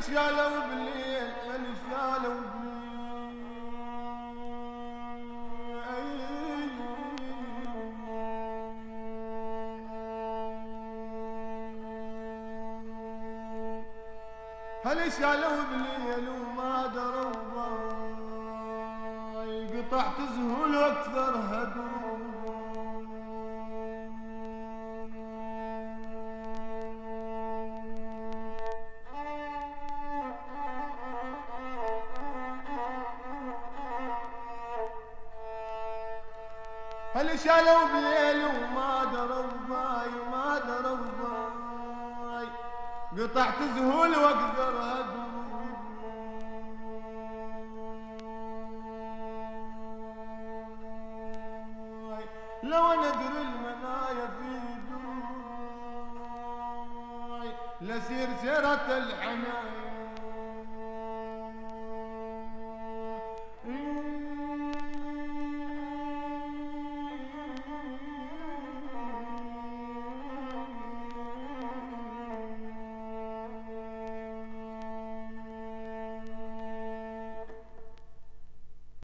شالوا بالليل هل شالوا بالليل هل شالوا بالليل وما دروا باي قطعت زهول واكثر هدوم هل شالوا بالليل وما دروا باي ما دروا باي قطعت زهول واقدر هدوم لو ندري المنايا في دوي لسير سيرة الحنايا